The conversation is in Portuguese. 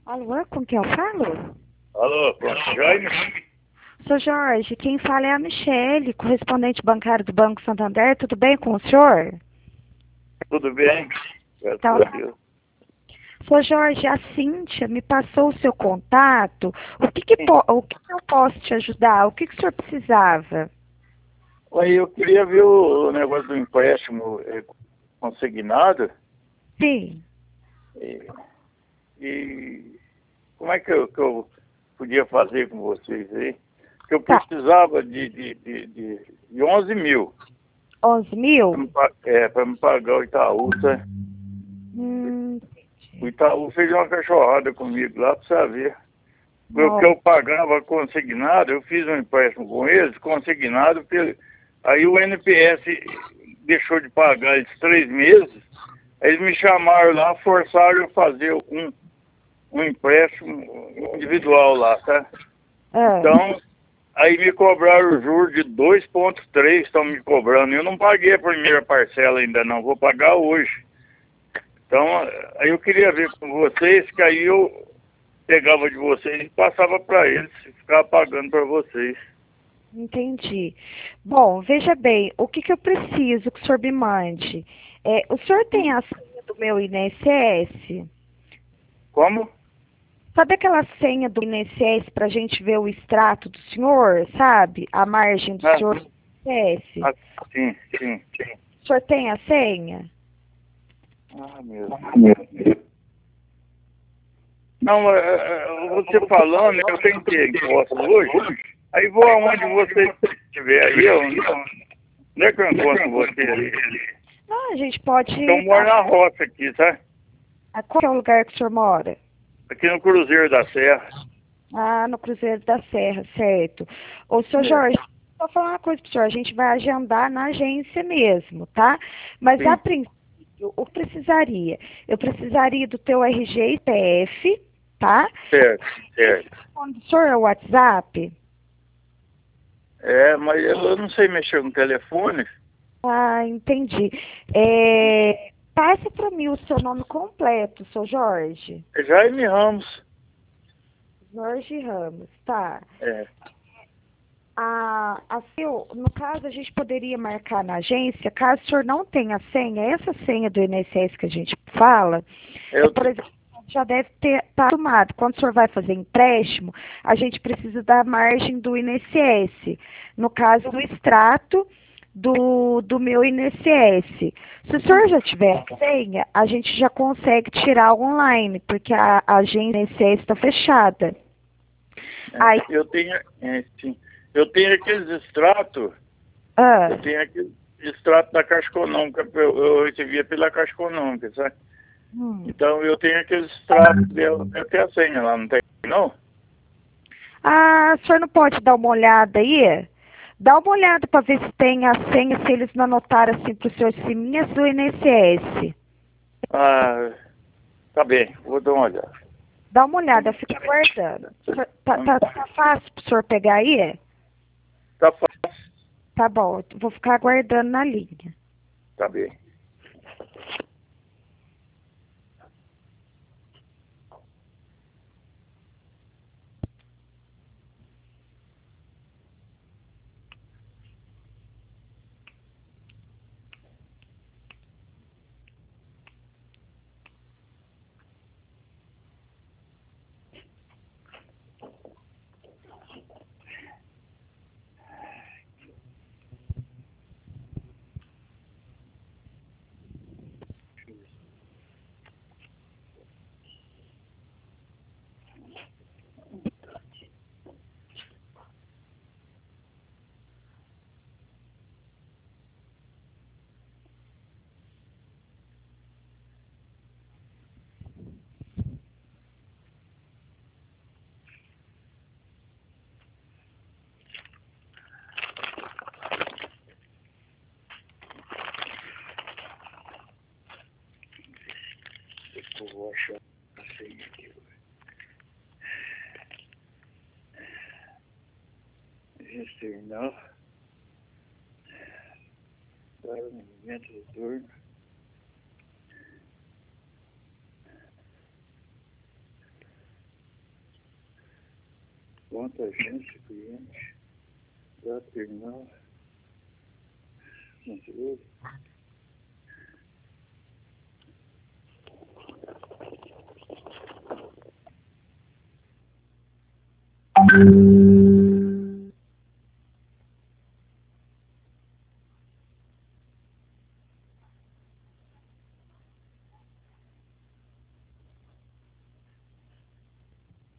Alô, com quem eu falo? Alô, pronto, Jaime? Sou Jorge, quem fala é a Michele, correspondente bancário do Banco Santander. Tudo bem com o senhor? Tudo bem? Graças Então, a Deus. sou Jorge, a Cíntia me passou o seu contato. Sim. O que eu posso te ajudar? O que o senhor precisava? Aí eu queria ver o negócio do empréstimo consignado Sim, e, e como é que eu podia fazer com vocês aí? Que eu tá. precisava de 11 mil 11 para mil? me pagar o Itaú, tá? Hum, O Itaú fez uma cachorrada comigo lá para saber. O que não. eu pagava consignado, eu fiz um empréstimo com eles, consignado, aí o NPS deixou de pagar esses 3 meses, eles me chamaram lá, forçaram eu fazer um empréstimo individual lá, tá? Ah, Então, aí me cobraram o juros de 2,3, estão me cobrando. Eu não paguei a primeira parcela ainda não, vou pagar hoje. Então, aí eu queria ver com vocês, que aí eu pegava de vocês e passava para eles, ficava pagando para vocês. entendi. Bom, veja bem, o que eu preciso que o senhor me mande? O senhor tem Hum. a senha do meu INSS? Como? Sabe aquela senha do INSS para a gente ver o extrato do senhor, sabe? A margem do Ah, senhor do INSS? ah, sim, sim, sim. O senhor tem a senha? Ah, meu Deus. Não, você falando, eu tenho que ir em posse hoje. Aí vou aonde você estiver aí, onde é que eu encontro você ali? Não, a gente pode. Eu moro na roça aqui, tá? Qual que é o lugar que o senhor mora? Aqui no Cruzeiro da Serra. Ah, no Cruzeiro da Serra, certo. Ô, senhor É, Jorge, só falar uma coisa pro senhor, a gente vai agendar na agência mesmo, tá? Mas a sim, princípio, o que precisaria? Eu precisaria do teu RG e CPF, tá? certo, Esse certo. telefone do senhor é o WhatsApp? É, mas eu não sei mexer no telefone. Ah, entendi. Passa para mim o seu nome completo, seu Jorge. É Jaime Ramos. Jorge Ramos, tá. É, No caso, a gente poderia marcar na agência, caso o senhor não tenha senha, essa senha do INSS que a gente fala, eu, por exemplo, já deve ter tá tomado. Quando o senhor vai fazer empréstimo, a gente precisa da margem do INSS. No caso do extrato do meu INSS. Se o senhor já tiver a senha, a gente já consegue tirar online, porque a agência do INSS está fechada. Aí, eu tenho, sim. Eu tenho aqueles extratos. Eu ah, tenho aqui extrato da Caixa Econômica, eu recebia pela Caixa Econômica, sabe? hum. Então eu tenho aquele extrato dela, eu tenho a senha lá, não tem não? Ah, o senhor não pode dar uma olhada aí? Dá uma olhada para ver se tem a senha, se eles não anotaram assim para o senhor, se minhas do INSS. Ah, tá bem, vou dar uma olhada. Dá uma olhada, eu fico aguardando. Tá fácil para o senhor pegar aí? Tá fácil, Tá bom, eu vou ficar aguardando na linha. tá bem. Eu vou achar a senha aqui. Externar, para o movimento do turno. Conta agente, cliente, data terminal, controle.